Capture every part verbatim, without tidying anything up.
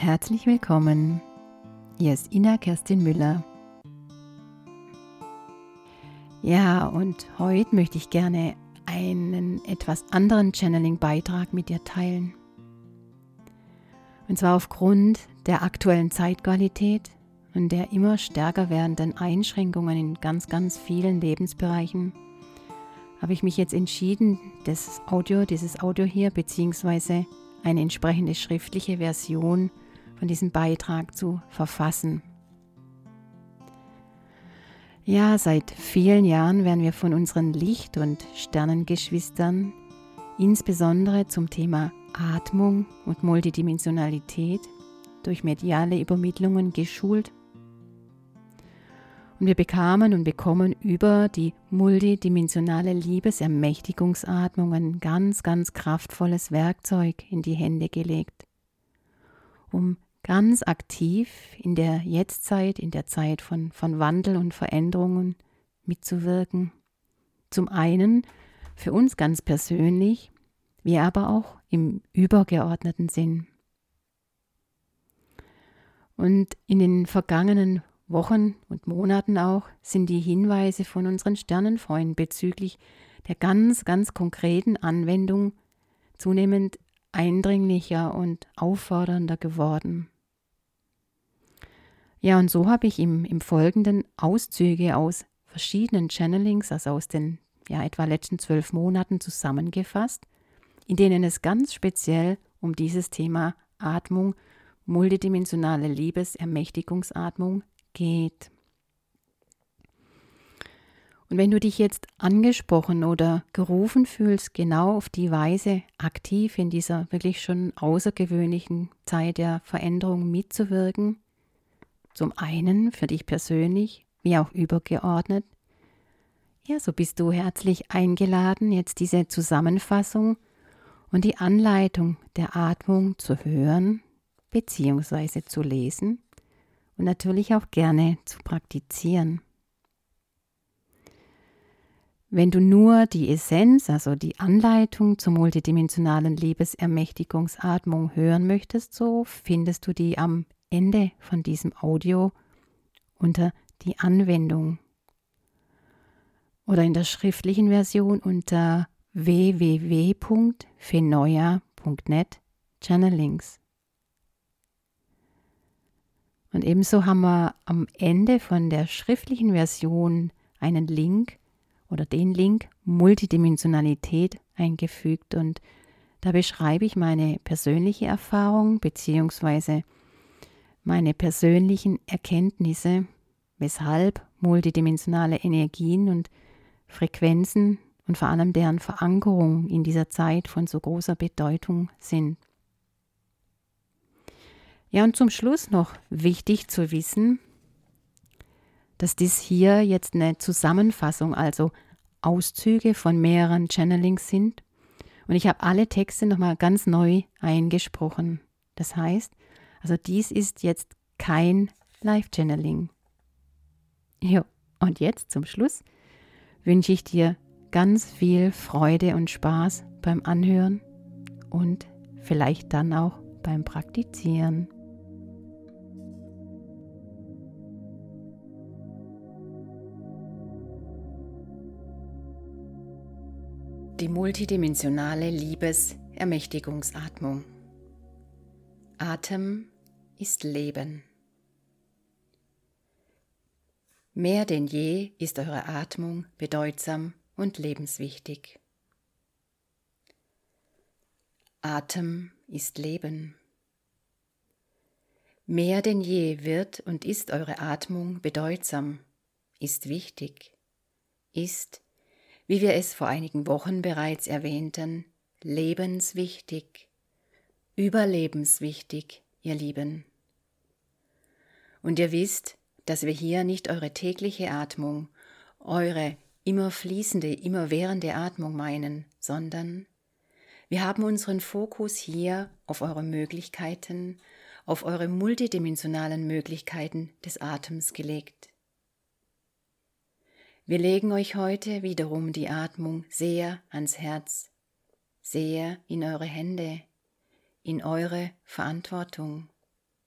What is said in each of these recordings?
Herzlich willkommen. Hier ist Ina Kerstin Müller. Ja, und heute möchte ich gerne einen etwas anderen Channeling-Beitrag mit dir teilen. Und zwar aufgrund der aktuellen Zeitqualität und der immer stärker werdenden Einschränkungen in ganz, ganz vielen Lebensbereichen habe ich mich jetzt entschieden, das Audio, dieses Audio hier, beziehungsweise eine entsprechende schriftliche Version von diesem Beitrag zu verfassen. Ja, seit vielen Jahren werden wir von unseren Licht- und Sternengeschwistern insbesondere zum Thema Atmung und Multidimensionalität durch mediale Übermittlungen geschult. Und wir bekamen und bekommen über die multidimensionale Liebesermächtigungsatmung ein ganz, ganz kraftvolles Werkzeug in die Hände gelegt, um ganz aktiv in der Jetztzeit, in der Zeit von, von Wandel und Veränderungen mitzuwirken. Zum einen für uns ganz persönlich, wie aber auch im übergeordneten Sinn. Und in den vergangenen Wochen und Monaten auch sind die Hinweise von unseren Sternenfreunden bezüglich der ganz, ganz konkreten Anwendung zunehmend eindringlicher und auffordernder geworden. Ja, und so habe ich im, im Folgenden Auszüge aus verschiedenen Channelings, also aus den ja, etwa letzten zwölf Monaten zusammengefasst, in denen es ganz speziell um dieses Thema Atmung, multidimensionale Liebesermächtigungsatmung geht. Und wenn du dich jetzt angesprochen oder gerufen fühlst, genau auf die Weise aktiv in dieser wirklich schon außergewöhnlichen Zeit der Veränderung mitzuwirken, zum einen für dich persönlich, wie auch übergeordnet, ja, so bist du herzlich eingeladen, jetzt diese Zusammenfassung und die Anleitung der Atmung zu hören bzw. zu lesen und natürlich auch gerne zu praktizieren. Wenn du nur die Essenz, also die Anleitung zur multidimensionalen Liebesermächtigungsatmung hören möchtest, so findest du die am Ende von diesem Audio unter die Anwendung oder in der schriftlichen Version unter w w w punkt fenoia punkt net Channelings. Und ebenso haben wir am Ende von der schriftlichen Version einen Link oder den Link Multidimensionalität eingefügt und da beschreibe ich meine persönliche Erfahrung bzw. meine persönlichen Erkenntnisse, weshalb multidimensionale Energien und Frequenzen und vor allem deren Verankerung in dieser Zeit von so großer Bedeutung sind. Ja, und zum Schluss noch wichtig zu wissen, dass dies hier jetzt eine Zusammenfassung, also Auszüge von mehreren Channelings sind. Und ich habe alle Texte nochmal ganz neu eingesprochen. Das heißt, also dies ist jetzt kein Live-Channeling. Ja, und jetzt zum Schluss wünsche ich dir ganz viel Freude und Spaß beim Anhören und vielleicht dann auch beim Praktizieren. Die multidimensionale Liebesermächtigungsatmung. Atem ist Leben. Mehr denn je ist eure Atmung bedeutsam und lebenswichtig. Atem ist Leben. Mehr denn je wird und ist eure Atmung bedeutsam, ist wichtig, ist, wie wir es vor einigen Wochen bereits erwähnten, lebenswichtig, überlebenswichtig, ihr Lieben. Und ihr wisst, dass wir hier nicht eure tägliche Atmung, eure immer fließende, immer währende Atmung meinen, sondern wir haben unseren Fokus hier auf eure Möglichkeiten, auf eure multidimensionalen Möglichkeiten des Atems gelegt. Wir legen euch heute wiederum die Atmung sehr ans Herz, sehr in eure Hände, in eure Verantwortung.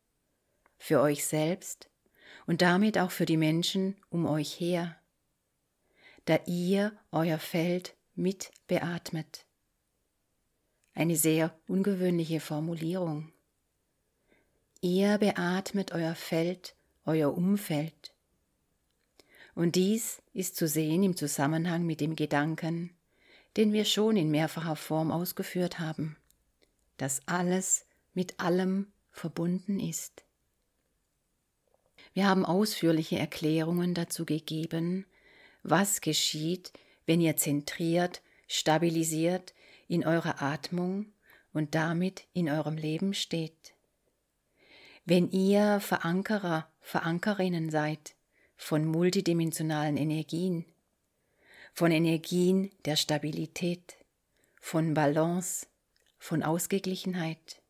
für euch selbst und damit auch für die Menschen um euch her, da ihr euer Feld mit beatmet. Eine sehr ungewöhnliche Formulierung. Ihr beatmet euer Feld, euer Umfeld. Und dies ist zu sehen im Zusammenhang mit dem Gedanken, den wir schon in mehrfacher Form ausgeführt haben, dass alles mit allem verbunden ist. Wir haben ausführliche Erklärungen dazu gegeben, was geschieht, wenn ihr zentriert, stabilisiert in eurer Atmung und damit in eurem Leben steht. Wenn ihr Verankerer, Verankerinnen seid von multidimensionalen Energien, von Energien der Stabilität, von Balance, von Ausgeglichenheit.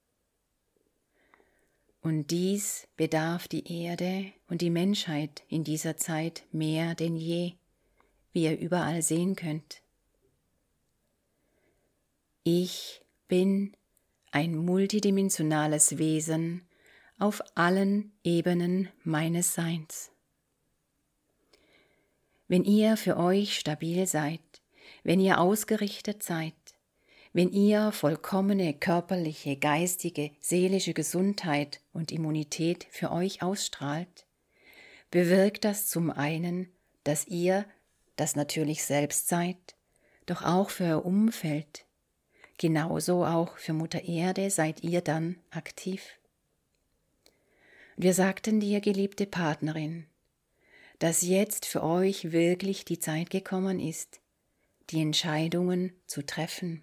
Und dies bedarf die Erde und die Menschheit in dieser Zeit mehr denn je, wie ihr überall sehen könnt. Ich bin ein multidimensionales Wesen auf allen Ebenen meines Seins. Wenn ihr für euch stabil seid, wenn ihr ausgerichtet seid, wenn ihr vollkommene körperliche, geistige, seelische Gesundheit und Immunität für euch ausstrahlt, bewirkt das zum einen, dass ihr das natürlich selbst seid, doch auch für euer Umfeld. Genauso auch für Mutter Erde seid ihr dann aktiv. Wir sagten dir, geliebte Partnerin, dass jetzt für euch wirklich die Zeit gekommen ist, die Entscheidungen zu treffen.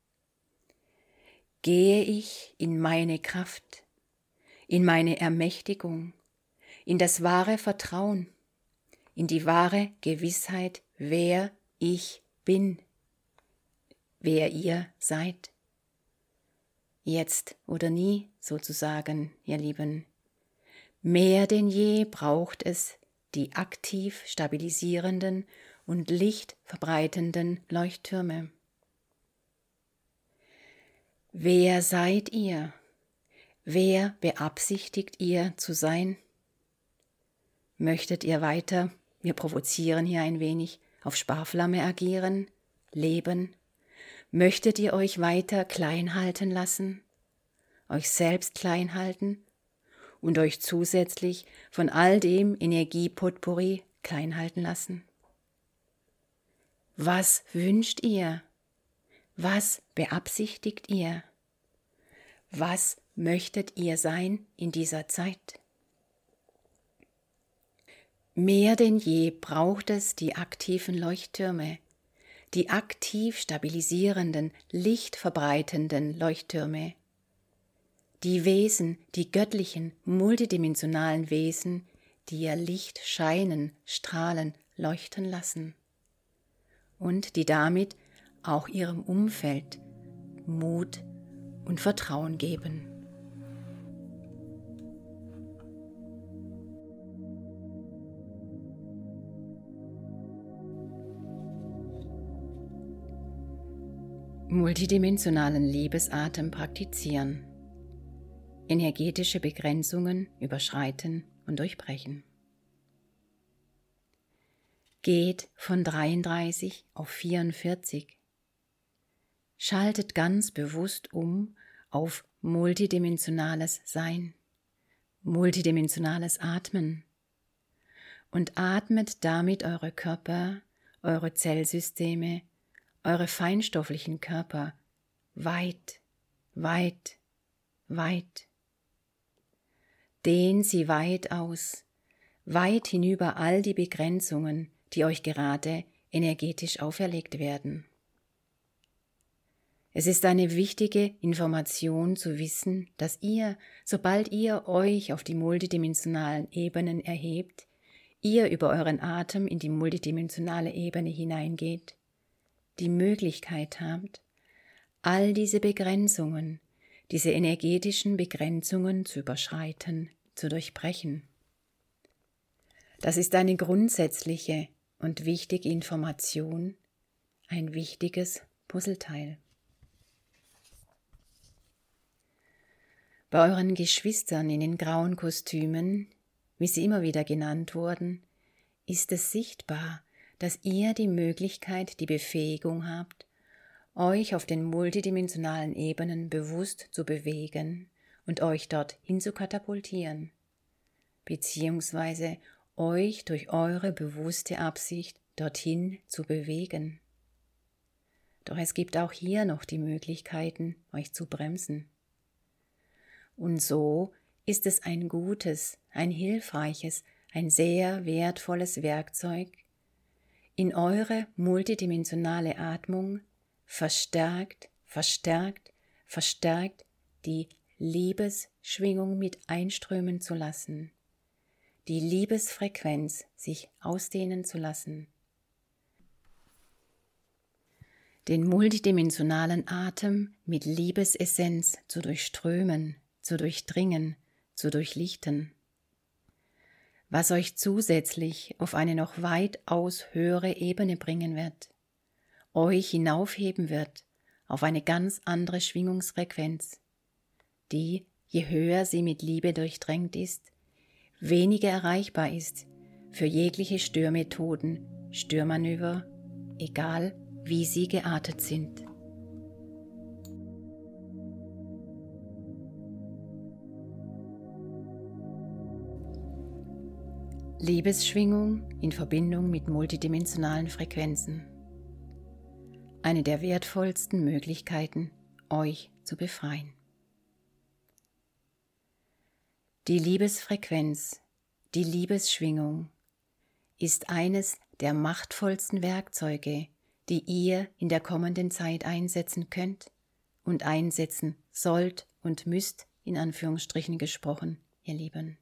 Gehe ich in meine Kraft, in meine Ermächtigung, in das wahre Vertrauen, in die wahre Gewissheit, wer ich bin, wer ihr seid. Jetzt oder nie sozusagen, ihr Lieben. Mehr denn je braucht es die aktiv stabilisierenden und lichtverbreitenden Leuchttürme. Wer seid ihr? Wer beabsichtigt ihr zu sein? Möchtet ihr weiter, wir provozieren hier ein wenig, auf Sparflamme agieren, leben? Möchtet ihr euch weiter klein halten lassen, euch selbst klein halten und euch zusätzlich von all dem Energiepotpourri klein halten lassen? Was wünscht ihr? Was beabsichtigt ihr? Was möchtet ihr sein in dieser Zeit? Mehr denn je braucht es die aktiven Leuchttürme, die aktiv stabilisierenden, lichtverbreitenden Leuchttürme, die Wesen, die göttlichen, multidimensionalen Wesen, die ihr Licht scheinen, strahlen, leuchten lassen und die damit auch ihrem Umfeld Mut und Vertrauen geben. Multidimensionalen Liebesatem praktizieren, energetische Begrenzungen überschreiten und durchbrechen. Geht von dreiunddreißig auf vierundvierzig. Schaltet ganz bewusst um auf multidimensionales Sein, multidimensionales Atmen und atmet damit eure Körper, eure Zellsysteme, eure feinstofflichen Körper weit, weit, weit. Dehnt sie weit aus, weit hinüber all die Begrenzungen, die euch gerade energetisch auferlegt werden. Es ist eine wichtige Information zu wissen, dass ihr, sobald ihr euch auf die multidimensionalen Ebenen erhebt, ihr über euren Atem in die multidimensionale Ebene hineingeht, die Möglichkeit habt, all diese Begrenzungen, diese energetischen Begrenzungen zu überschreiten, zu durchbrechen. Das ist eine grundsätzliche und wichtige Information, ein wichtiges Puzzleteil. Bei euren Geschwistern in den grauen Kostümen, wie sie immer wieder genannt wurden, ist es sichtbar, dass ihr die Möglichkeit, die Befähigung habt, euch auf den multidimensionalen Ebenen bewusst zu bewegen und euch dorthin zu katapultieren, beziehungsweise euch durch eure bewusste Absicht dorthin zu bewegen. Doch es gibt auch hier noch die Möglichkeiten, euch zu bremsen. Und so ist es ein gutes, ein hilfreiches, ein sehr wertvolles Werkzeug, in eure multidimensionale Atmung verstärkt, verstärkt, verstärkt die Liebesschwingung mit einströmen zu lassen, die Liebesfrequenz sich ausdehnen zu lassen. Den multidimensionalen Atem mit Liebesessenz zu durchströmen, zu durchdringen, zu durchlichten, was euch zusätzlich auf eine noch weitaus höhere Ebene bringen wird, euch hinaufheben wird auf eine ganz andere Schwingungsfrequenz, die, je höher sie mit Liebe durchdrängt ist, weniger erreichbar ist für jegliche Störmethoden, Störmanöver, egal wie sie geartet sind. Liebesschwingung in Verbindung mit multidimensionalen Frequenzen. Eine der wertvollsten Möglichkeiten, euch zu befreien. Die Liebesfrequenz, die Liebesschwingung ist eines der machtvollsten Werkzeuge, die ihr in der kommenden Zeit einsetzen könnt und einsetzen sollt und müsst, in Anführungsstrichen gesprochen, ihr Lieben.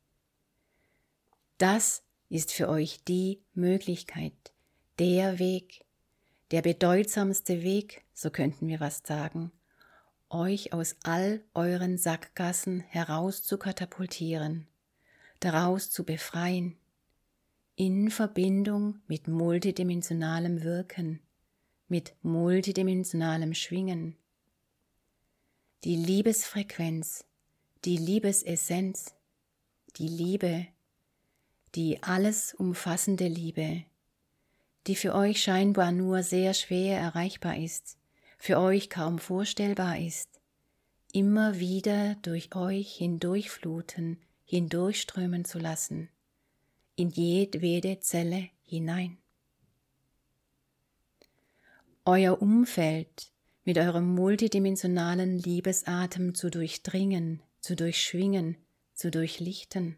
Das ist für euch die Möglichkeit, der Weg, der bedeutsamste Weg, so könnten wir was sagen, euch aus all euren Sackgassen heraus zu katapultieren, daraus zu befreien, in Verbindung mit multidimensionalem Wirken, mit multidimensionalem Schwingen. Die Liebesfrequenz, die Liebesessenz, die Liebe, die alles umfassende Liebe, die für euch scheinbar nur sehr schwer erreichbar ist, für euch kaum vorstellbar ist, immer wieder durch euch hindurchfluten, hindurchströmen zu lassen, in jedwede Zelle hinein. Euer Umfeld mit eurem multidimensionalen Liebesatem zu durchdringen, zu durchschwingen, zu durchlichten.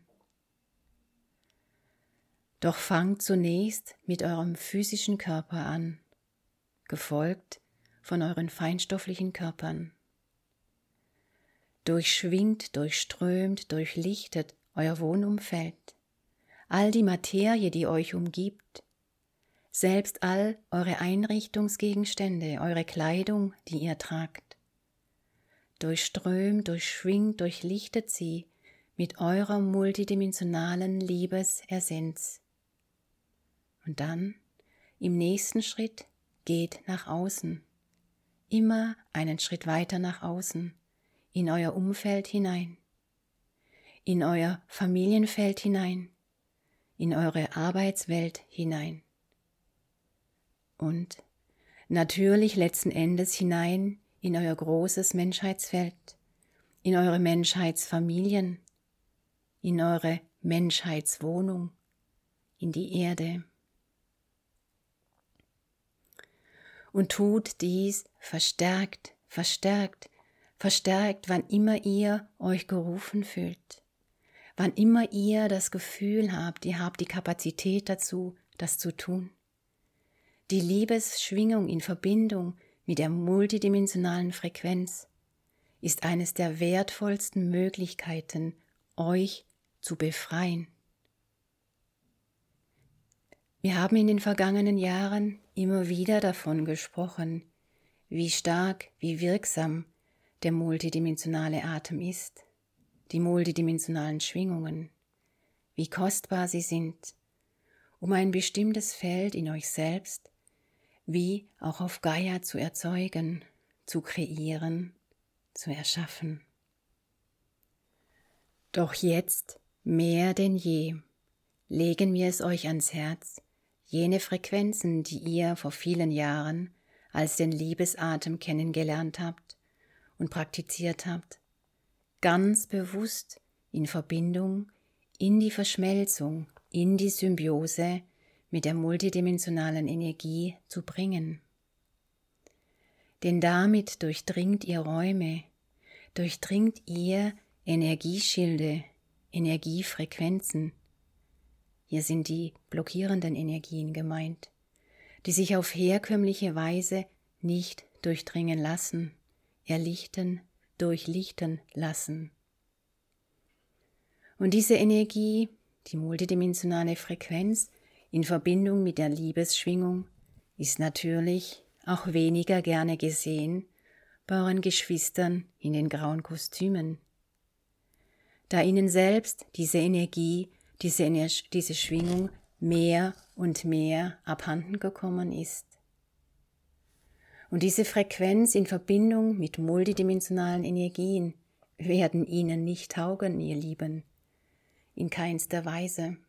Doch fangt zunächst mit eurem physischen Körper an, gefolgt von euren feinstofflichen Körpern. Durchschwingt, durchströmt, durchlichtet euer Wohnumfeld, all die Materie, die euch umgibt, selbst all eure Einrichtungsgegenstände, eure Kleidung, die ihr tragt. Durchströmt, durchschwingt, durchlichtet sie mit eurer multidimensionalen Liebesessenz. Und dann, im nächsten Schritt, geht nach außen, immer einen Schritt weiter nach außen, in euer Umfeld hinein, in euer Familienfeld hinein, in eure Arbeitswelt hinein und natürlich letzten Endes hinein in euer großes Menschheitsfeld, in eure Menschheitsfamilien, in eure Menschheitswohnung, in die Erde. Und tut dies verstärkt, verstärkt, verstärkt, wann immer ihr euch gerufen fühlt, wann immer ihr das Gefühl habt, ihr habt die Kapazität dazu, das zu tun. Die Liebesschwingung in Verbindung mit der multidimensionalen Frequenz ist eines der wertvollsten Möglichkeiten, euch zu befreien. Wir haben in den vergangenen Jahren immer wieder davon gesprochen, wie stark, wie wirksam der multidimensionale Atem ist, die multidimensionalen Schwingungen, wie kostbar sie sind, um ein bestimmtes Feld in euch selbst, wie auch auf Gaia zu erzeugen, zu kreieren, zu erschaffen. Doch jetzt, mehr denn je, legen wir es euch ans Herz, jene Frequenzen, die ihr vor vielen Jahren als den Liebesatem kennengelernt habt und praktiziert habt, ganz bewusst in Verbindung, in die Verschmelzung, in die Symbiose mit der multidimensionalen Energie zu bringen. Denn damit durchdringt ihr Räume, durchdringt ihr Energieschilde, Energiefrequenzen. Hier sind die blockierenden Energien gemeint, die sich auf herkömmliche Weise nicht durchdringen lassen, erlichten, durchlichten lassen. Und diese Energie, die multidimensionale Frequenz in Verbindung mit der Liebesschwingung, ist natürlich auch weniger gerne gesehen bei euren Geschwistern in den grauen Kostümen, da ihnen selbst diese Energie, diese, Ener- diese Schwingung mehr und mehr abhanden gekommen ist. Und diese Frequenz in Verbindung mit multidimensionalen Energien werden ihnen nicht taugen, ihr Lieben, in keinster Weise.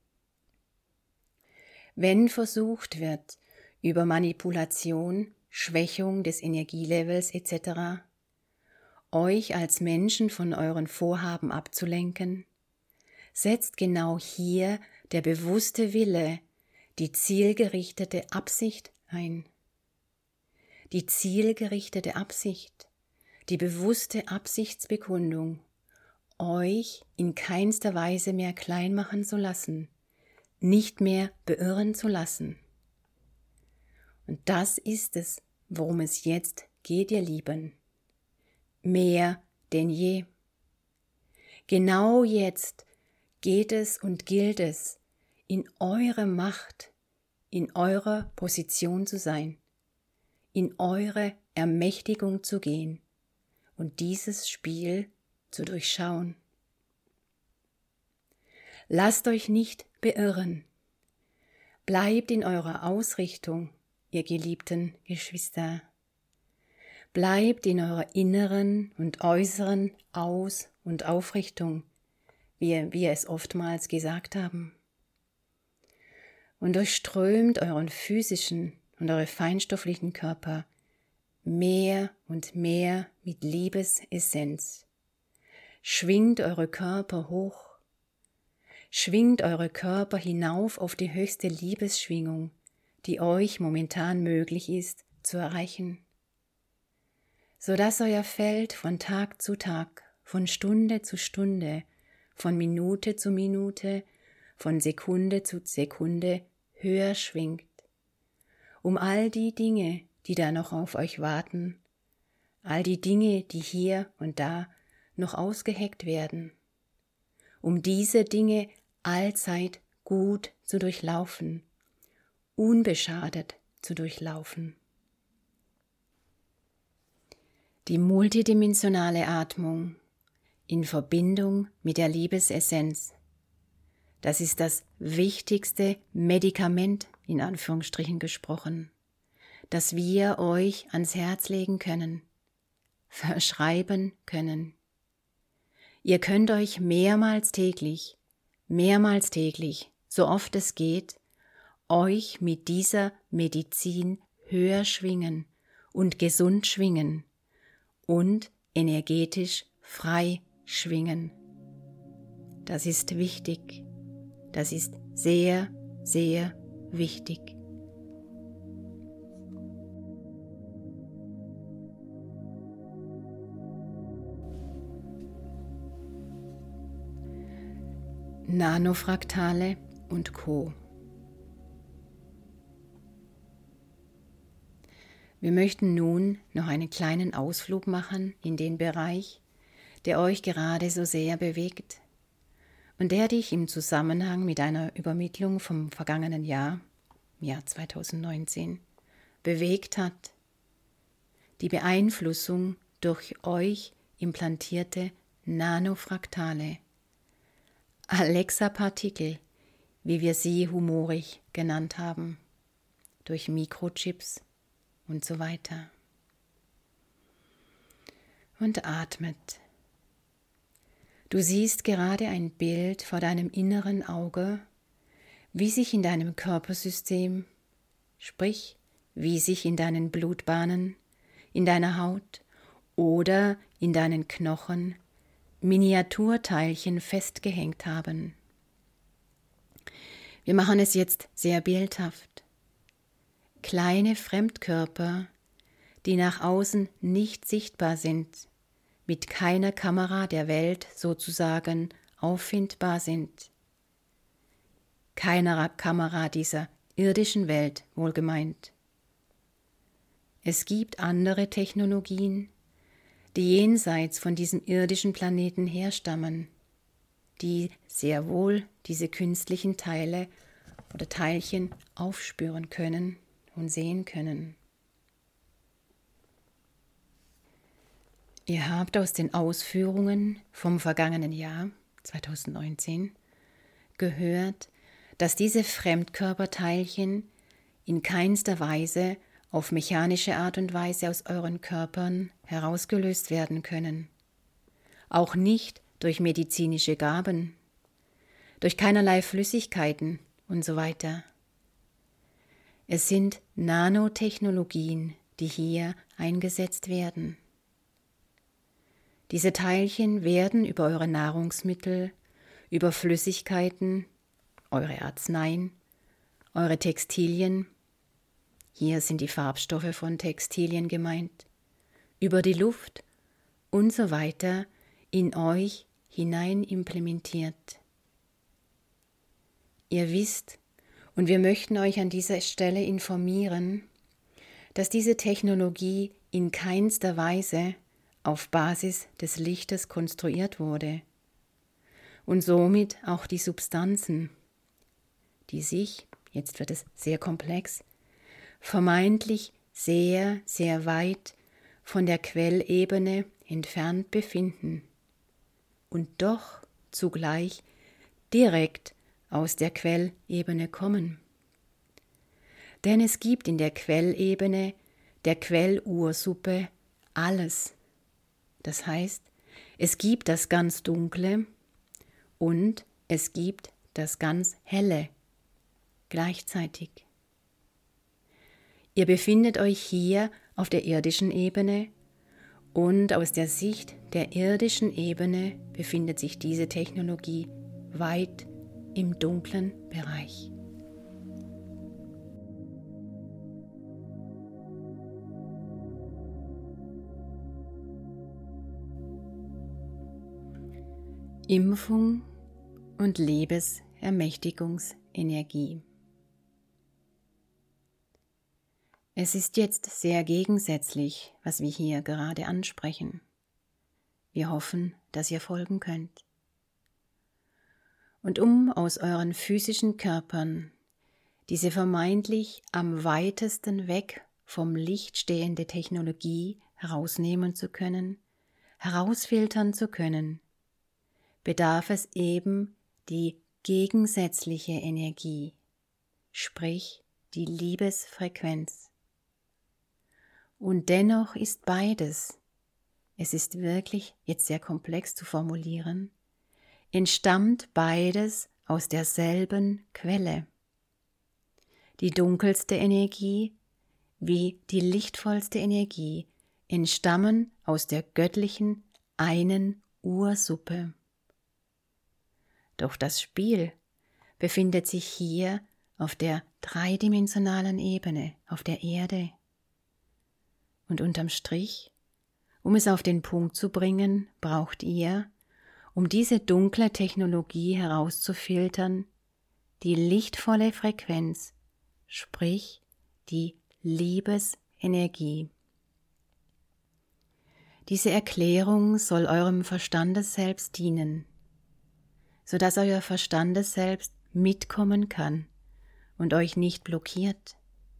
Wenn versucht wird, über Manipulation, Schwächung des Energielevels et cetera euch als Menschen von euren Vorhaben abzulenken, setzt genau hier der bewusste Wille, die zielgerichtete Absicht ein. Die zielgerichtete Absicht, die bewusste Absichtsbekundung, euch in keinster Weise mehr klein machen zu lassen, nicht mehr beirren zu lassen. Und das ist es, worum es jetzt geht, ihr Lieben. Mehr denn je. Genau jetzt geht es und gilt es, in eure Macht, in eurer Position zu sein, in eure Ermächtigung zu gehen und dieses Spiel zu durchschauen. Lasst euch nicht beirren. Bleibt in eurer Ausrichtung, ihr geliebten Geschwister. Bleibt in eurer inneren und äußeren Aus- und Aufrichtung, wie wir es oftmals gesagt haben. Und durchströmt euren physischen und eure feinstofflichen Körper mehr und mehr mit Liebesessenz. Schwingt eure Körper hoch, schwingt eure Körper hinauf auf die höchste Liebesschwingung, die euch momentan möglich ist zu erreichen, sodass euer Feld von Tag zu Tag, von Stunde zu Stunde, von Minute zu Minute, von Sekunde zu Sekunde höher schwingt, um all die Dinge, die da noch auf euch warten, all die Dinge, die hier und da noch ausgeheckt werden, um diese Dinge allzeit gut zu durchlaufen, unbeschadet zu durchlaufen. Die multidimensionale Atmung in Verbindung mit der Liebesessenz, das ist das wichtigste Medikament, in Anführungsstrichen gesprochen, das wir euch ans Herz legen können, verschreiben können. Ihr könnt euch mehrmals täglich, mehrmals täglich, so oft es geht, euch mit dieser Medizin höher schwingen und gesund schwingen und energetisch frei schwingen. Das ist wichtig. Das ist sehr, sehr wichtig. Nanofraktale und Co. Wir möchten nun noch einen kleinen Ausflug machen in den Bereich, der euch gerade so sehr bewegt und der dich im Zusammenhang mit einer Übermittlung vom vergangenen Jahr, Jahr zweitausendneunzehn, bewegt hat. Die Beeinflussung durch euch implantierte Nanofraktale, Alexa-Partikel, wie wir sie humorig genannt haben, durch Mikrochips und so weiter. Und atmet. Du siehst gerade ein Bild vor deinem inneren Auge, wie sich in deinem Körpersystem, sprich, wie sich in deinen Blutbahnen, in deiner Haut oder in deinen Knochen Miniaturteilchen festgehängt haben. Wir machen es jetzt sehr bildhaft. Kleine Fremdkörper, die nach außen nicht sichtbar sind, mit keiner Kamera der Welt sozusagen auffindbar sind. Keiner Kamera dieser irdischen Welt wohlgemeint. Es gibt andere Technologien, die jenseits von diesem irdischen Planeten herstammen, die sehr wohl diese künstlichen Teile oder Teilchen aufspüren können und sehen können. Ihr habt aus den Ausführungen vom vergangenen Jahr zweitausendneunzehn gehört, dass diese Fremdkörperteilchen in keinster Weise auf mechanische Art und Weise aus euren Körpern herausgelöst werden können. Auch nicht durch medizinische Gaben, durch keinerlei Flüssigkeiten und so weiter. Es sind Nanotechnologien, die hier eingesetzt werden. Diese Teilchen werden über eure Nahrungsmittel, über Flüssigkeiten, eure Arzneien, eure Textilien, hier sind die Farbstoffe von Textilien gemeint, über die Luft und so weiter in euch hinein implementiert. Ihr wisst, und wir möchten euch an dieser Stelle informieren, dass diese Technologie in keinster Weise auf Basis des Lichtes konstruiert wurde und somit auch die Substanzen, die sich, jetzt wird es sehr komplex, vermeintlich sehr, sehr weit von der Quellebene entfernt befinden und doch zugleich direkt aus der Quellebene kommen. Denn es gibt in der Quellebene, der Quellursuppe, alles. Das heißt, es gibt das ganz Dunkle und es gibt das ganz Helle gleichzeitig. Ihr befindet euch hier auf der irdischen Ebene und aus der Sicht der irdischen Ebene befindet sich diese Technologie weit im dunklen Bereich. Impfung und Liebesermächtigungsenergie. Es ist jetzt sehr gegensätzlich, was wir hier gerade ansprechen. Wir hoffen, dass ihr folgen könnt. Und um aus euren physischen Körpern diese vermeintlich am weitesten weg vom Licht stehende Technologie herausnehmen zu können, herausfiltern zu können, bedarf es eben die gegensätzliche Energie, sprich die Liebesfrequenz. Und dennoch ist beides, es ist wirklich jetzt sehr komplex zu formulieren, entstammt beides aus derselben Quelle. Die dunkelste Energie wie die lichtvollste Energie entstammen aus der göttlichen einen Ursuppe. Doch das Spiel befindet sich hier auf der dreidimensionalen Ebene, auf der Erde. Und unterm Strich, um es auf den Punkt zu bringen, braucht ihr, um diese dunkle Technologie herauszufiltern, die lichtvolle Frequenz, sprich die Liebesenergie. Diese Erklärung soll eurem Verstandesselbst dienen, sodass euer Verstandesselbst mitkommen kann und euch nicht blockiert.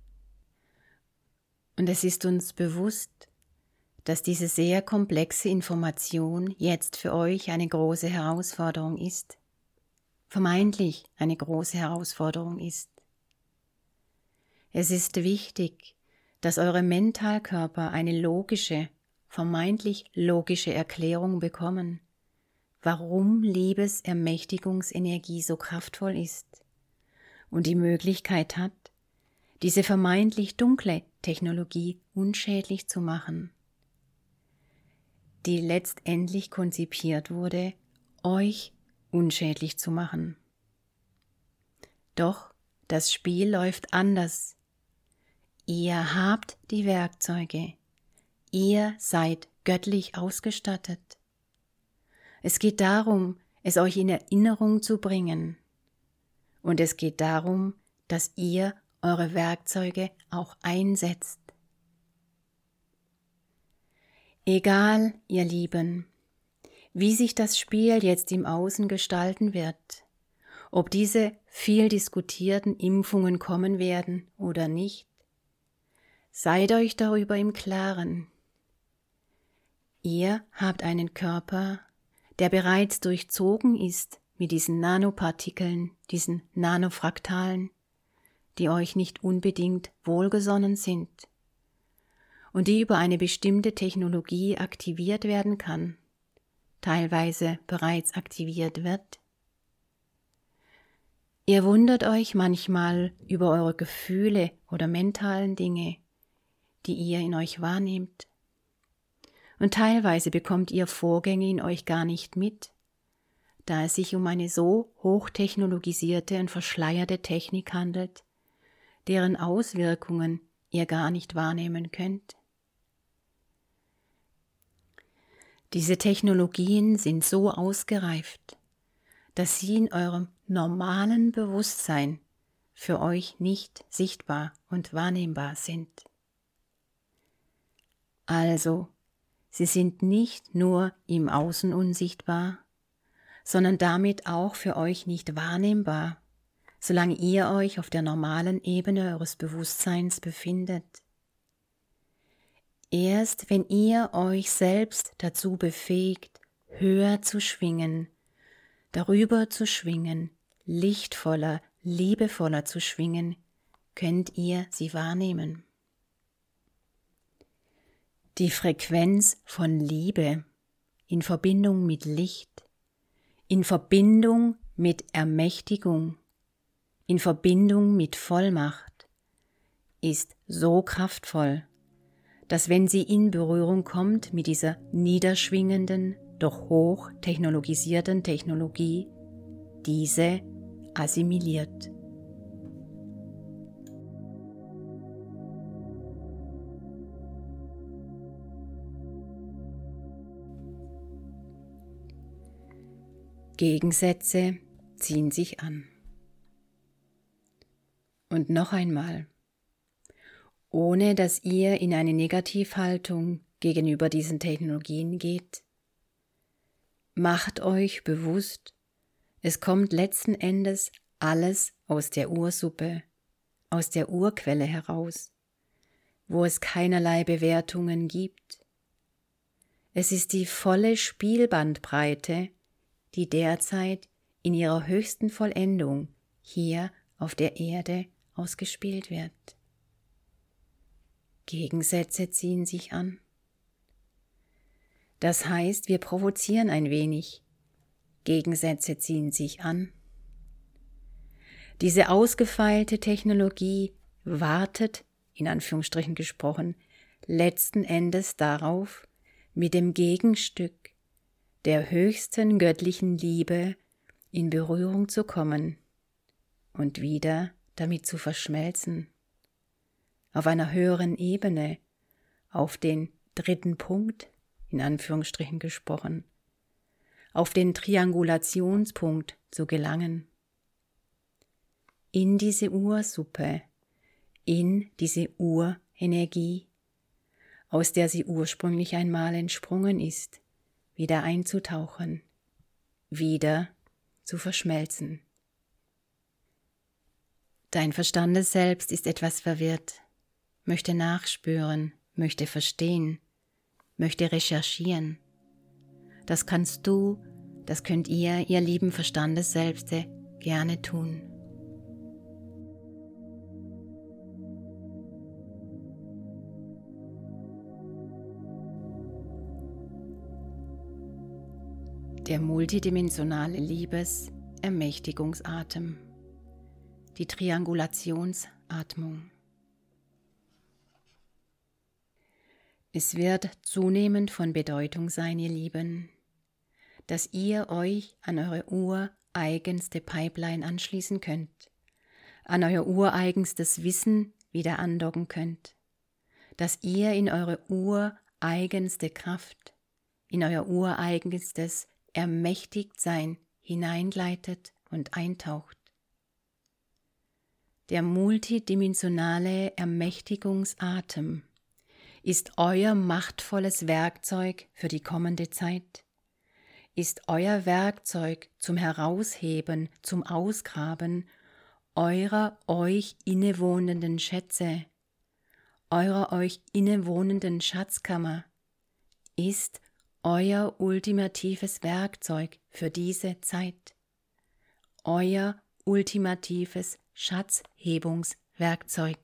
Und es ist uns bewusst, dass diese sehr komplexe Information jetzt für euch eine große Herausforderung ist, vermeintlich eine große Herausforderung ist. Es ist wichtig, dass eure Mentalkörper eine logische, vermeintlich logische Erklärung bekommen, warum Liebesermächtigungsenergie so kraftvoll ist und die Möglichkeit hat, diese vermeintlich dunkle Technologie unschädlich zu machen, die letztendlich konzipiert wurde, euch unschädlich zu machen. Doch das Spiel läuft anders. Ihr habt die Werkzeuge. Ihr seid göttlich ausgestattet. Es geht darum, es euch in Erinnerung zu bringen. Und es geht darum, dass ihr eure Werkzeuge auch einsetzt. Egal, ihr Lieben, wie sich das Spiel jetzt im Außen gestalten wird, ob diese viel diskutierten Impfungen kommen werden oder nicht, seid euch darüber im Klaren. Ihr habt einen Körper, der bereits durchzogen ist mit diesen Nanopartikeln, diesen Nanofraktalen, die euch nicht unbedingt wohlgesonnen sind und die über eine bestimmte Technologie aktiviert werden kann, teilweise bereits aktiviert wird. Ihr wundert euch manchmal über eure Gefühle oder mentalen Dinge, die ihr in euch wahrnehmt. Und teilweise bekommt ihr Vorgänge in euch gar nicht mit, da es sich um eine so hochtechnologisierte und verschleierte Technik handelt, deren Auswirkungen ihr gar nicht wahrnehmen könnt. Diese Technologien sind so ausgereift, dass sie in eurem normalen Bewusstsein für euch nicht sichtbar und wahrnehmbar sind. Also, sie sind nicht nur im Außen unsichtbar, sondern damit auch für euch nicht wahrnehmbar, solange ihr euch auf der normalen Ebene eures Bewusstseins befindet. Erst wenn ihr euch selbst dazu befähigt, höher zu schwingen, darüber zu schwingen, lichtvoller, liebevoller zu schwingen, könnt ihr sie wahrnehmen. Die Frequenz von Liebe in Verbindung mit Licht, in Verbindung mit Ermächtigung, in Verbindung mit Vollmacht ist so kraftvoll, dass wenn sie in Berührung kommt mit dieser niederschwingenden, doch hoch technologisierten Technologie, diese assimiliert. Gegensätze ziehen sich an. Und noch einmal, ohne dass ihr in eine Negativhaltung gegenüber diesen Technologien geht, macht euch bewusst, es kommt letzten Endes alles aus der Ursuppe, aus der Urquelle heraus, wo es keinerlei Bewertungen gibt. Es ist die volle Spielbandbreite, die derzeit in ihrer höchsten Vollendung hier auf der Erde ausgespielt wird. Gegensätze ziehen sich an. Das heißt, wir provozieren ein wenig. Gegensätze ziehen sich an. Diese ausgefeilte Technologie wartet, in Anführungsstrichen gesprochen, letzten Endes darauf, mit dem Gegenstück der höchsten göttlichen Liebe in Berührung zu kommen und wieder damit zu verschmelzen. Auf einer höheren Ebene, auf den dritten Punkt, in Anführungsstrichen gesprochen, auf den Triangulationspunkt zu gelangen. In diese Ursuppe, in diese Urenergie, aus der sie ursprünglich einmal entsprungen ist, wieder einzutauchen, wieder zu verschmelzen. Dein Verstandes selbst ist etwas verwirrt, möchte nachspüren, möchte verstehen, möchte recherchieren. Das kannst du, das könnt ihr, ihr lieben Verstandesselbste, gerne tun. Der multidimensionale Liebesermächtigungsatem, die Triangulationsatmung. Es wird zunehmend von Bedeutung sein, ihr Lieben, dass ihr euch an eure ureigenste Pipeline anschließen könnt, an euer ureigenstes Wissen wieder andocken könnt, dass ihr in eure ureigenste Kraft, in euer ureigenstes Ermächtigtsein hineingleitet und eintaucht. Der multidimensionale Ermächtigungsatem ist euer machtvolles Werkzeug für die kommende Zeit, ist euer Werkzeug zum Herausheben, zum Ausgraben eurer euch innewohnenden Schätze, eurer euch innewohnenden Schatzkammer, ist euer ultimatives Werkzeug für diese Zeit, euer ultimatives Schatzhebungswerkzeug.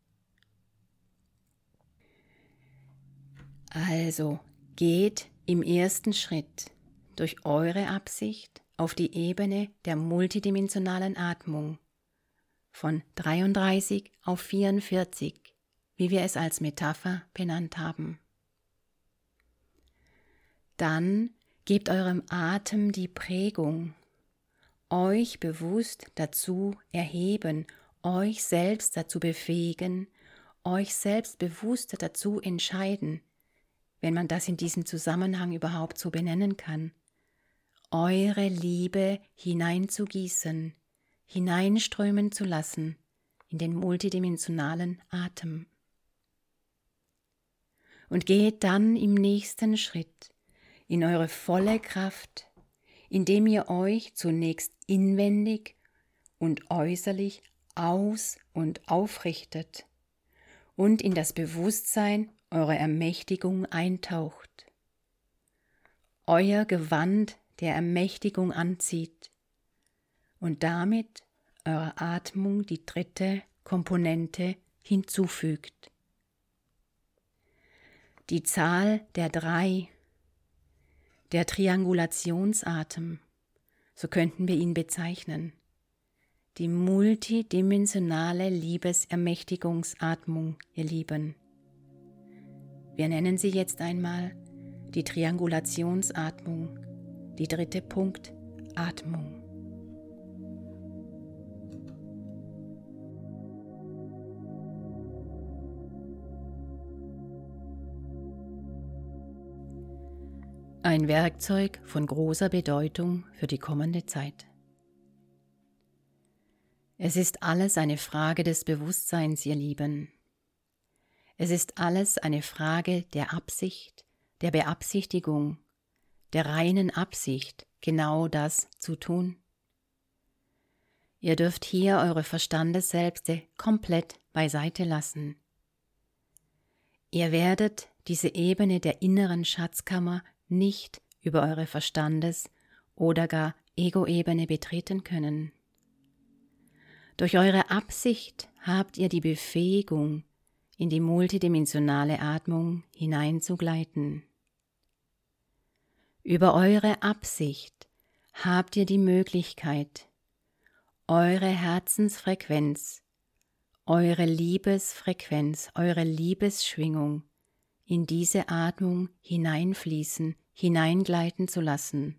Also geht im ersten Schritt durch eure Absicht auf die Ebene der multidimensionalen Atmung von dreiunddreißig auf vierundvierzig, wie wir es als Metapher benannt haben. Dann gebt eurem Atem die Prägung, euch bewusst dazu erheben, euch selbst dazu befähigen, euch selbst bewusst dazu entscheiden, wenn man das in diesem Zusammenhang überhaupt so benennen kann, eure Liebe hineinzugießen, hineinströmen zu lassen in den multidimensionalen Atem. Und geht dann im nächsten Schritt in eure volle Kraft, indem ihr euch zunächst inwendig und äußerlich aus- und aufrichtet und in das Bewusstsein eurer Ermächtigung eintaucht, euer Gewand der Ermächtigung anzieht und damit eurer Atmung die dritte Komponente hinzufügt. Die Zahl der drei, der Triangulationsatem, so könnten wir ihn bezeichnen, die multidimensionale Liebesermächtigungsatmung, ihr Lieben. Wir nennen sie jetzt einmal die Triangulationsatmung, die dritte Punkt, Atmung. Ein Werkzeug von großer Bedeutung für die kommende Zeit. Es ist alles eine Frage des Bewusstseins, ihr Lieben. Es ist alles eine Frage der Absicht, der Beabsichtigung, der reinen Absicht, genau das zu tun. Ihr dürft hier eure Verstandesselbste komplett beiseite lassen. Ihr werdet diese Ebene der inneren Schatzkammer nicht über eure Verstandes- oder gar Ego-Ebene betreten können. Durch eure Absicht habt ihr die Befähigung, in die multidimensionale Atmung hineinzugleiten. Über eure Absicht habt ihr die Möglichkeit, eure Herzensfrequenz, eure Liebesfrequenz, eure Liebesschwingung in diese Atmung hineinfließen, hineingleiten zu lassen.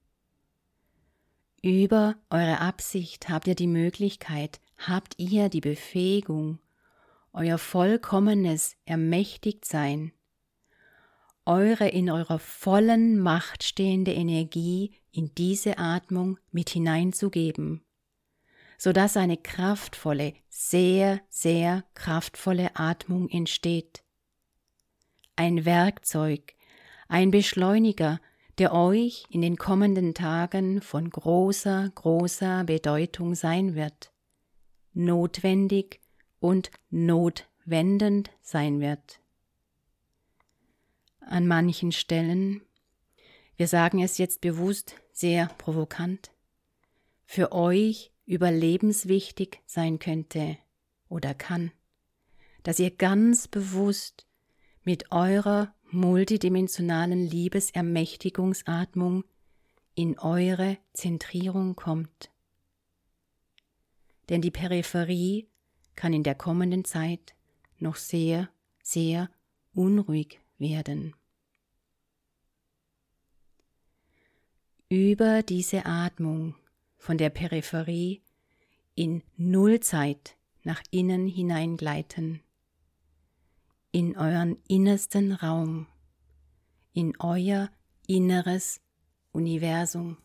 Über eure Absicht habt ihr die Möglichkeit, habt ihr die Befähigung, euer vollkommenes Ermächtigtsein, eure in eurer vollen Macht stehende Energie in diese Atmung mit hineinzugeben, sodass eine kraftvolle, sehr, sehr kraftvolle Atmung entsteht. Ein Werkzeug, ein Beschleuniger, der euch in den kommenden Tagen von großer, großer Bedeutung sein wird, notwendig und notwendend sein wird. An manchen Stellen, wir sagen es jetzt bewusst sehr provokant, für euch überlebenswichtig sein könnte oder kann, dass ihr ganz bewusst mit eurer multidimensionalen Liebesermächtigungsatmung in eure Zentrierung kommt. Denn die Peripherie kann in der kommenden Zeit noch sehr, sehr unruhig werden. Über diese Atmung von der Peripherie in Nullzeit nach innen hineingleiten, in euren innersten Raum, in euer inneres Universum.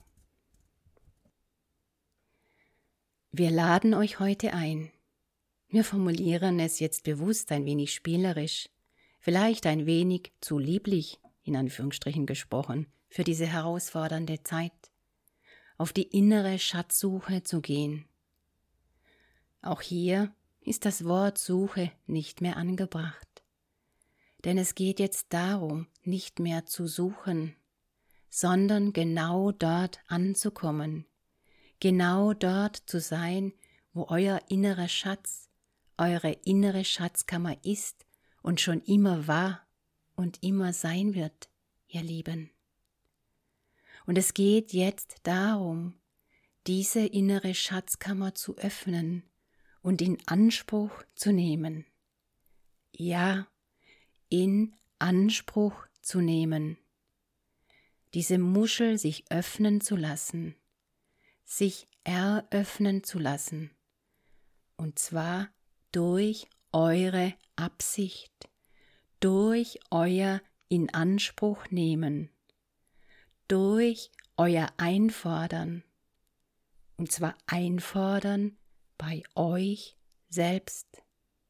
Wir laden euch heute ein. Wir formulieren es jetzt bewusst ein wenig spielerisch, vielleicht ein wenig zu lieblich, in Anführungsstrichen gesprochen, für diese herausfordernde Zeit, auf die innere Schatzsuche zu gehen. Auch hier ist das Wort Suche nicht mehr angebracht, denn es geht jetzt darum, nicht mehr zu suchen, sondern genau dort anzukommen, genau dort zu sein, wo euer innerer Schatz, eure innere Schatzkammer ist und schon immer war und immer sein wird, ihr Lieben. Und es geht jetzt darum, diese innere Schatzkammer zu öffnen und in Anspruch zu nehmen. Ja, in Anspruch zu nehmen. Diese Muschel sich öffnen zu lassen, sich eröffnen zu lassen. Und zwar durch eure Absicht, durch euer In Anspruch nehmen, durch euer Einfordern, und zwar einfordern bei euch selbst.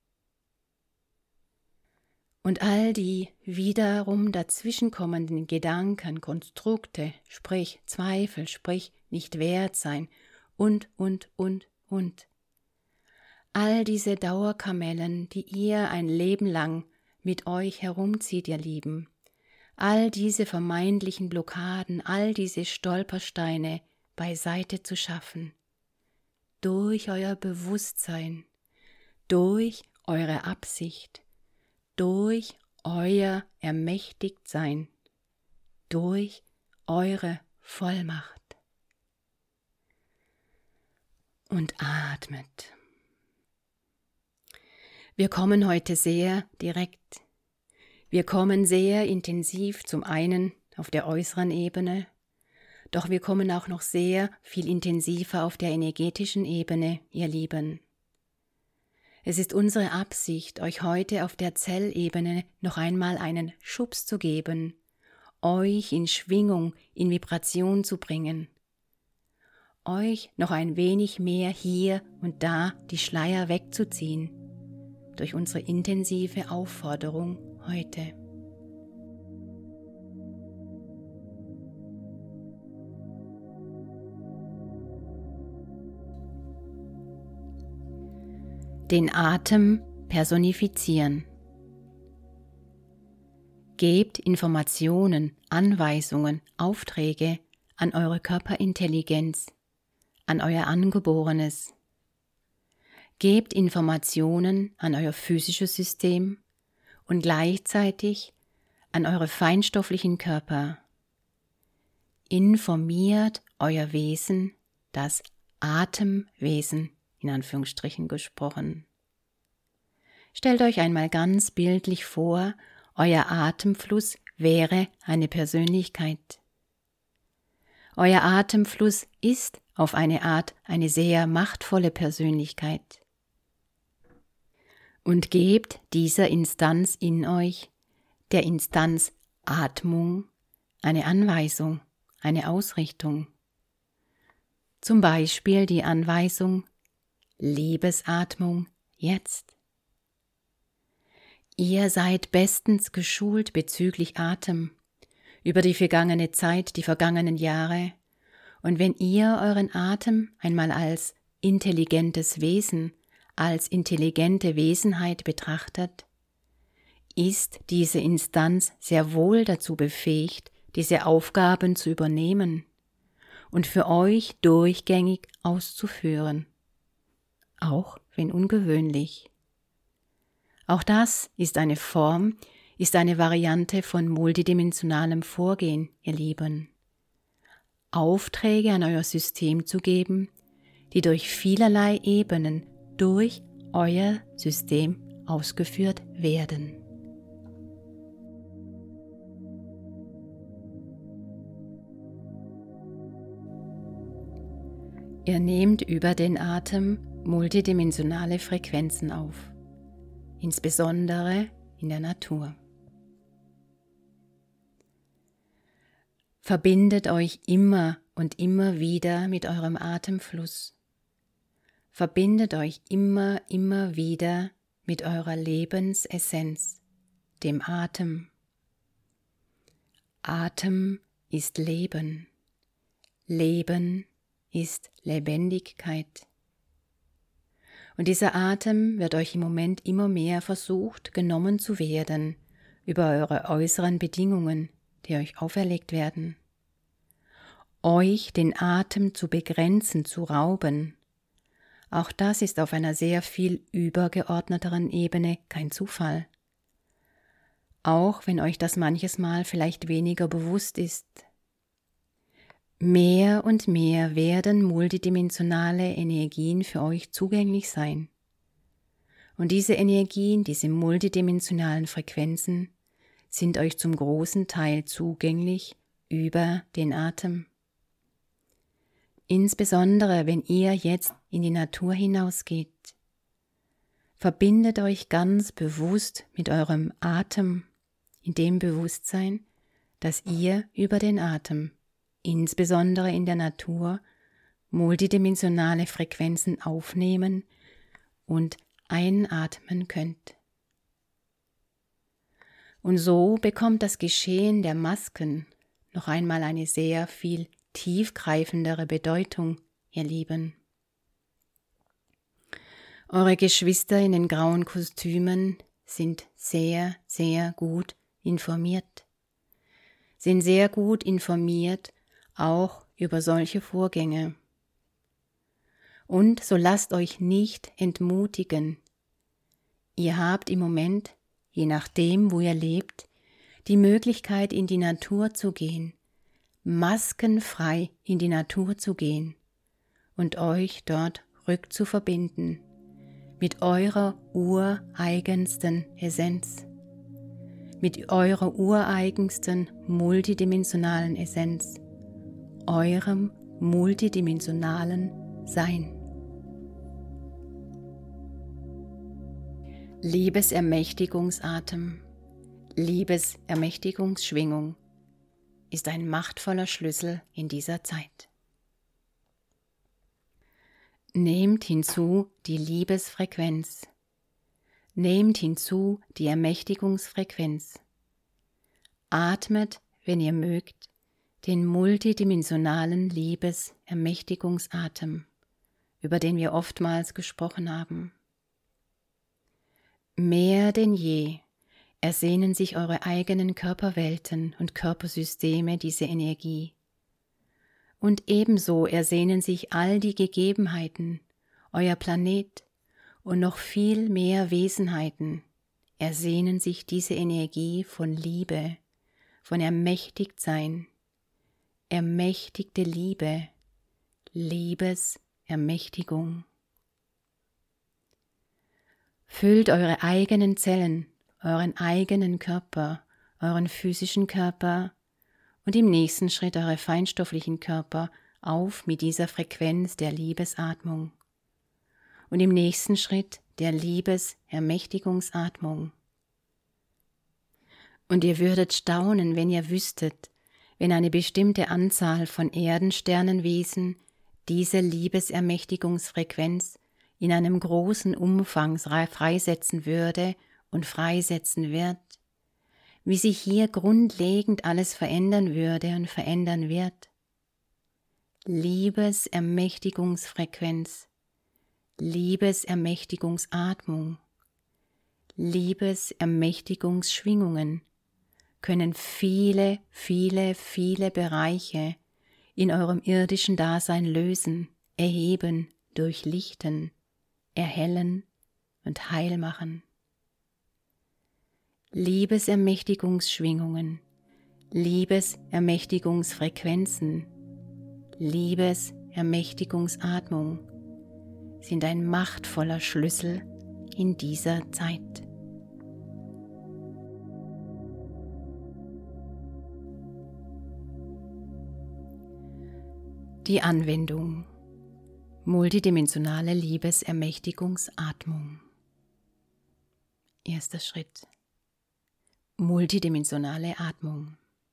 Und all die wiederum dazwischenkommenden Gedanken, Konstrukte, sprich Zweifel, sprich nicht wert sein und, und, und, und. All diese Dauerkamellen, die ihr ein Leben lang mit euch herumzieht, ihr Lieben, all diese vermeintlichen Blockaden, all diese Stolpersteine beiseite zu schaffen, durch euer Bewusstsein, durch eure Absicht, durch euer Ermächtigtsein, durch eure Vollmacht. Und atmet. Wir kommen heute sehr direkt. Wir kommen sehr intensiv zum einen auf der äußeren Ebene, doch wir kommen auch noch sehr viel intensiver auf der energetischen Ebene, ihr Lieben. Es ist unsere Absicht, euch heute auf der Zellebene noch einmal einen Schubs zu geben, euch in Schwingung, in Vibration zu bringen, euch noch ein wenig mehr hier und da die Schleier wegzuziehen, durch unsere intensive Aufforderung heute. Den Atem personifizieren. Gebt Informationen, Anweisungen, Aufträge an eure Körperintelligenz, an euer Angeborenes. Gebt Informationen an euer physisches System und gleichzeitig an eure feinstofflichen Körper. Informiert euer Wesen, das Atemwesen, in Anführungsstrichen gesprochen. Stellt euch einmal ganz bildlich vor, euer Atemfluss wäre eine Persönlichkeit. Euer Atemfluss ist auf eine Art eine sehr machtvolle Persönlichkeit. Und gebt dieser Instanz in euch, der Instanz Atmung, eine Anweisung, eine Ausrichtung. Zum Beispiel die Anweisung Liebesatmung jetzt. Ihr seid bestens geschult bezüglich Atem, über die vergangene Zeit, die vergangenen Jahre, und wenn ihr euren Atem einmal als intelligentes Wesen, als intelligente Wesenheit betrachtet, ist diese Instanz sehr wohl dazu befähigt, diese Aufgaben zu übernehmen und für euch durchgängig auszuführen, auch wenn ungewöhnlich. Auch das ist eine Form, ist eine Variante von multidimensionalem Vorgehen, ihr Lieben. Aufträge an euer System zu geben, die durch vielerlei Ebenen durch euer System ausgeführt werden. Ihr nehmt über den Atem multidimensionale Frequenzen auf, insbesondere in der Natur. Verbindet euch immer und immer wieder mit eurem Atemfluss. Verbindet euch immer, immer wieder mit eurer Lebensessenz, dem Atem. Atem ist Leben. Leben ist Lebendigkeit. Und dieser Atem wird euch im Moment immer mehr versucht, genommen zu werden über eure äußeren Bedingungen, die euch auferlegt werden. Euch den Atem zu begrenzen, zu rauben. Auch das ist auf einer sehr viel übergeordneteren Ebene kein Zufall. Auch wenn euch das manches Mal vielleicht weniger bewusst ist. Mehr und mehr werden multidimensionale Energien für euch zugänglich sein. Und diese Energien, diese multidimensionalen Frequenzen, sind euch zum großen Teil zugänglich über den Atem. Insbesondere, wenn ihr jetzt in die Natur hinausgeht. Verbindet euch ganz bewusst mit eurem Atem, in dem Bewusstsein, dass ihr über den Atem, insbesondere in der Natur, multidimensionale Frequenzen aufnehmen und einatmen könnt. Und so bekommt das Geschehen der Masken noch einmal eine sehr viel tiefgreifendere Bedeutung, ihr Lieben. Eure Geschwister in den grauen Kostümen sind sehr, sehr gut informiert. Sind sehr gut informiert, auch über solche Vorgänge. Und so lasst euch nicht entmutigen. Ihr habt im Moment, je nachdem, wo ihr lebt, die Möglichkeit, in die Natur zu gehen, maskenfrei in die Natur zu gehen und euch dort rückzuverbinden mit eurer ureigensten Essenz, mit eurer ureigensten multidimensionalen Essenz, eurem multidimensionalen Sein. Liebesermächtigungsatem, Liebesermächtigungsschwingung ist ein machtvoller Schlüssel in dieser Zeit. Nehmt hinzu die Liebesfrequenz. Nehmt hinzu die Ermächtigungsfrequenz. Atmet, wenn ihr mögt, den multidimensionalen Liebesermächtigungsatem, über den wir oftmals gesprochen haben. Mehr denn je ersehnen sich eure eigenen Körperwelten und Körpersysteme diese Energie. Und ebenso ersehnen sich all die Gegebenheiten, euer Planet und noch viel mehr Wesenheiten, ersehnen sich diese Energie von Liebe, von Ermächtigtsein, ermächtigte Liebe, Liebesermächtigung. Füllt eure eigenen Zellen, euren eigenen Körper, euren physischen Körper und im nächsten Schritt eure feinstofflichen Körper auf mit dieser Frequenz der Liebesatmung und im nächsten Schritt der Liebesermächtigungsatmung. Und ihr würdet staunen, wenn ihr wüsstet, wenn eine bestimmte Anzahl von Erdensternenwesen diese Liebesermächtigungsfrequenz in einem großen Umfang freisetzen würde und freisetzen wird, wie sich hier grundlegend alles verändern würde und verändern wird. Liebesermächtigungsfrequenz, Liebesermächtigungsatmung, Liebesermächtigungsschwingungen können viele, viele, viele Bereiche in eurem irdischen Dasein lösen, erheben, durchlichten, erhellen und heil machen. Liebesermächtigungsschwingungen, Liebesermächtigungsfrequenzen, Liebesermächtigungsatmung sind ein machtvoller Schlüssel in dieser Zeit. Die Anwendung: multidimensionale Liebesermächtigungsatmung. Erster Schritt: multidimensionale Atmung.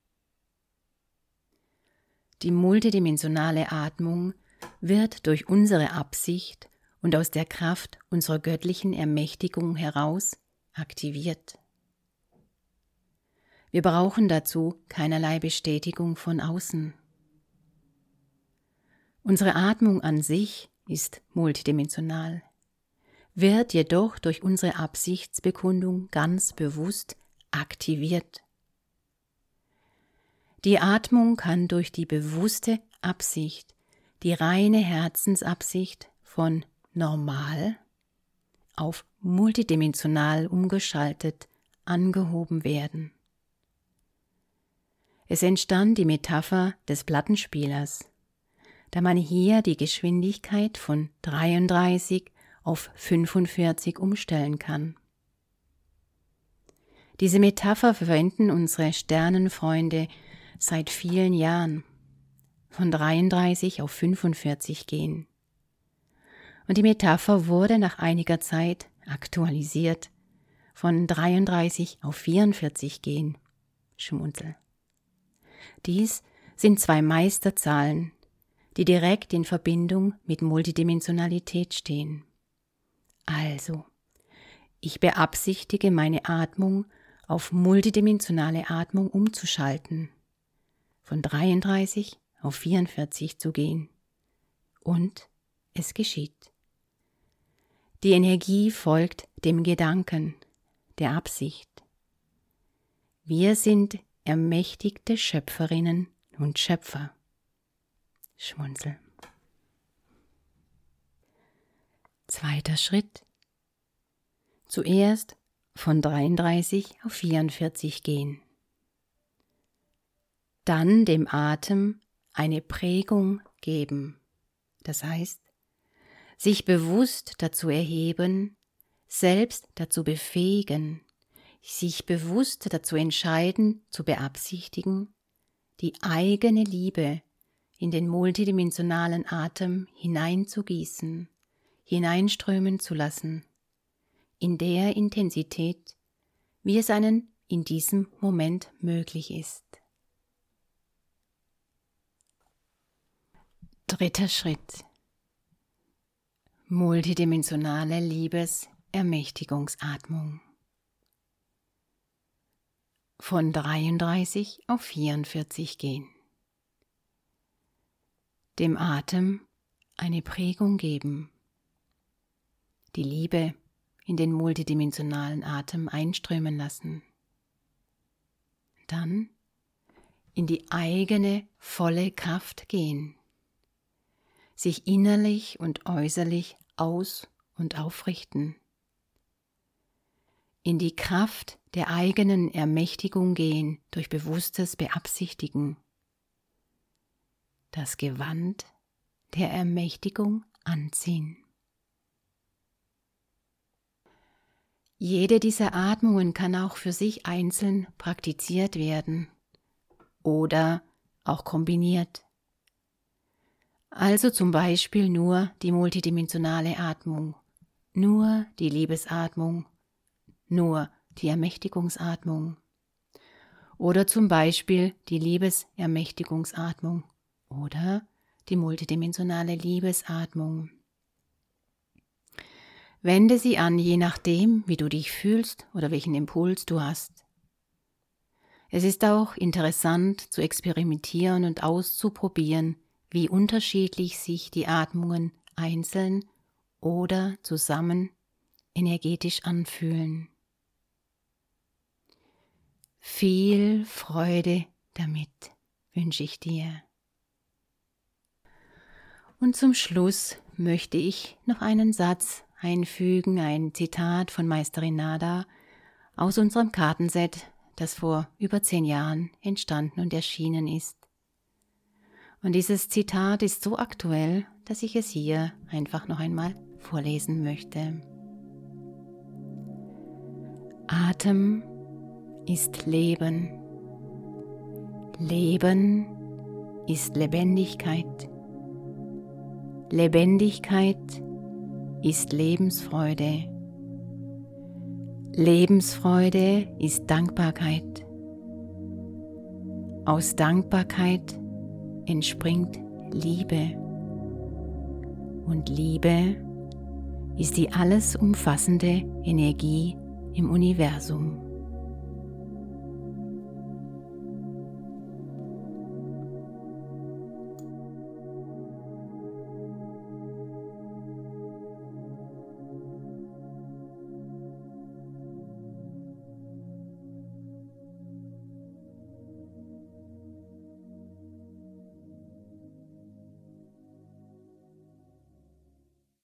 Die multidimensionale Atmung wird durch unsere Absicht und aus der Kraft unserer göttlichen Ermächtigung heraus aktiviert. Wir brauchen dazu keinerlei Bestätigung von außen. Unsere Atmung an sich ist multidimensional, wird jedoch durch unsere Absichtsbekundung ganz bewusst aktiviert. Die Atmung kann durch die bewusste Absicht, die reine Herzensabsicht von normal auf multidimensional umgeschaltet, angehoben werden. Es entstand die Metapher des Plattenspielers, da man hier die Geschwindigkeit von dreiunddreißig auf fünfundvierzig umstellen kann. Diese Metapher verwenden unsere Sternenfreunde seit vielen Jahren, von dreiunddreißig auf fünfundvierzig gehen. Und die Metapher wurde nach einiger Zeit aktualisiert, von dreiunddreißig auf vierundvierzig gehen. Schmunzel. Dies sind zwei Meisterzahlen, die direkt in Verbindung mit Multidimensionalität stehen. Also, ich beabsichtige, meine Atmung auf multidimensionale Atmung umzuschalten, von dreiunddreißig auf vierundvierzig zu gehen. Und es geschieht. Die Energie folgt dem Gedanken, der Absicht. Wir sind ermächtigte Schöpferinnen und Schöpfer. Schmunzel. Zweiter Schritt. Zuerst von dreiunddreißig auf vierundvierzig gehen. Dann dem Atem eine Prägung geben. Das heißt, sich bewusst dazu erheben, selbst dazu befähigen, sich bewusst dazu entscheiden, zu beabsichtigen, die eigene Liebe in den multidimensionalen Atem hineinzugießen, hineinströmen zu lassen, in der Intensität, wie es einen in diesem Moment möglich ist. Dritter Schritt. Multidimensionale Liebesermächtigungsatmung. Von dreiunddreißig auf vierundvierzig gehen. Dem Atem eine Prägung geben. Die Liebe in den multidimensionalen Atem einströmen lassen. Dann in die eigene volle Kraft gehen. Sich innerlich und äußerlich aus- und aufrichten. In die Kraft der eigenen Ermächtigung gehen durch bewusstes Beabsichtigen. Das Gewand der Ermächtigung anziehen. Jede dieser Atmungen kann auch für sich einzeln praktiziert werden oder auch kombiniert. Also zum Beispiel nur die multidimensionale Atmung, nur die Liebesatmung, nur die Ermächtigungsatmung oder zum Beispiel die Liebesermächtigungsatmung oder die multidimensionale Liebesatmung. Wende sie an, je nachdem, wie du dich fühlst oder welchen Impuls du hast. Es ist auch interessant zu experimentieren und auszuprobieren, wie unterschiedlich sich die Atmungen einzeln oder zusammen energetisch anfühlen. Viel Freude damit wünsche ich dir. Und zum Schluss möchte ich noch einen Satz einfügen, ein Zitat von Meisterin Nada aus unserem Kartenset, das vor über zehn Jahren entstanden und erschienen ist. Und dieses Zitat ist so aktuell, dass ich es hier einfach noch einmal vorlesen möchte. Atem ist Leben. Leben ist Lebendigkeit. Lebendigkeit ist Lebensfreude. Lebensfreude ist Dankbarkeit. Aus Dankbarkeit entspringt Liebe. Und Liebe ist die alles umfassende Energie im Universum.